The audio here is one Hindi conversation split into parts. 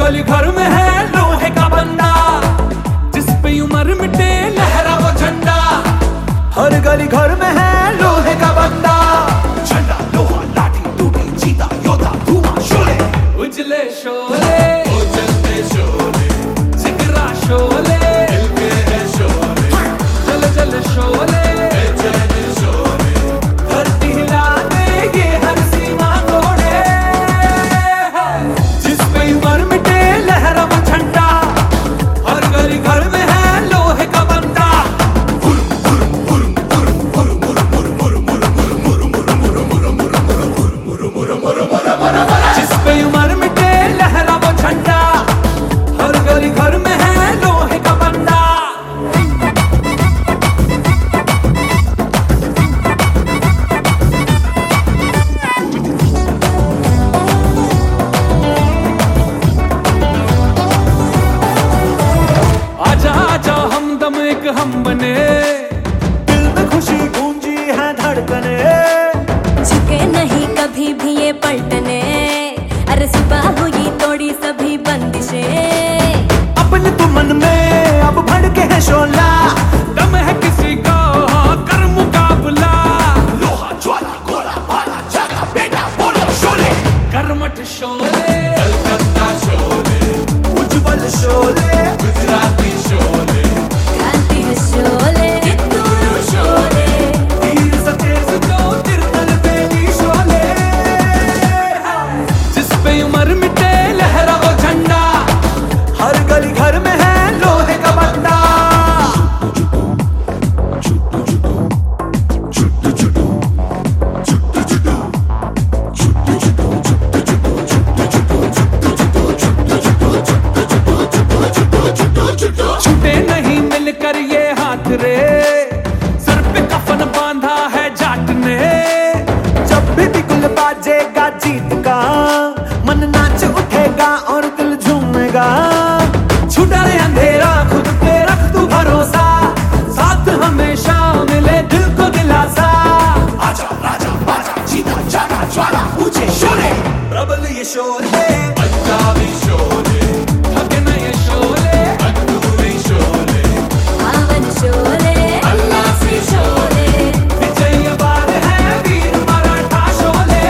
गली घर में है लोहे का बंदा, जिस पे उम्र मिटे लहरा वो झंडा। हर गली घर में है लोहे का बंदा, झंडा लोहा लाठी टूटी चीता योद्धा धुआं शोले, उजले शोले उजलते शोले, जिगरा शोले दिल के है शोले, जल जल शोले बेचैन शोले, धरती हिला दे ये हर सीमा तोड़े। जिस पे उम्र मिटे लहरा वो झंडा, हर गली घर में है लोहे का बंदा। जिस पे उम्र मिटे लहरा वो झंडा, हर गली घर में है लोहे का बंदा। आजा आजा हमदम एक हम बने, दिल में खुशी गूंजी है धड़कने, झुके नहीं कभी भी ये पलटने, अरे सुबह हुई तोड़ी सभी बंदिशें। अपने तो मन में अब भड़के है शोला, दम है किसी का कर मुकाबला। लोहा ज्वाला गोला भाला जागा बेटा बोलो शोले, कर्मठ शोले कलकत्ता शोले, उज्जवल शोले गुजराती शोले, क्रांति है शोले कित्तूरू शोले, तीर सतेज जो तिरतल बेली शोले। जिस पे उम्र मिटे लहरा वो झंडा, हर गली घर में है लोहे का बंदा। छूटे नहीं मिलकर ये हाथ रे, सर पे कफन बांधा है जाट ने। जब भी बिगुल बाजेगा जीत का, मन नाच उठेगा और दिल झूमेगा। छुटा रे अंधेरा खुद पे रख तू भरोसा, साथ हमेशा मिले दिल को दिलासा। आजा राजा बाजा जीता जागा ज्वाला ऊंचे शोले, प्रबल ये शोले पंजाबी शोले, थके न ये शोले अधूरे शोले, पावन शोले अल्लासी शोले, विजय बार है वीर मराठा शोले।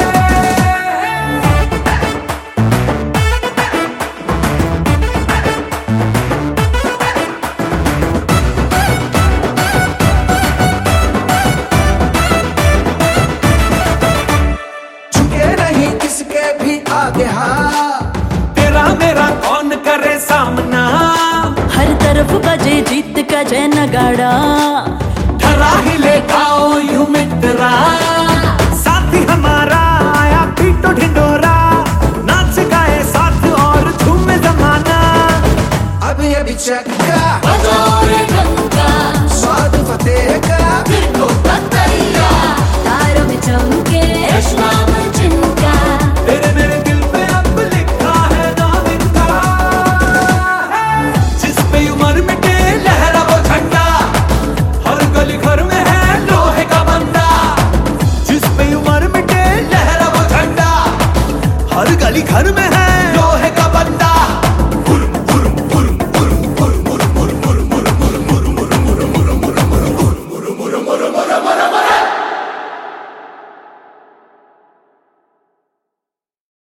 झुके नहीं किसके भी आगे हाँ, तेरा मेरा कौन करे सामना। हर तरफ बजे जीत का जय नगाड़ा, ठरा ही ले गाओ यूं मित्रा, साथी हमारा आया पीटो ढिंडोरा, नाच गाए साथ और झूमे जमाना। अभी अभी चक्का बजोरे ढंका, स्वाद फतेह का दिल को बतैया, तारों में चमके नाम जिनका, तेरे मेरे दिल पे अब लिखा है नाम इनका। जिस पे उम्र मिटे लहरा वो झंडा, हर गली घर में है लोहे का बंदा। जिस पे उम्र मिटे लहरा वो झंडा, हर गली घर में है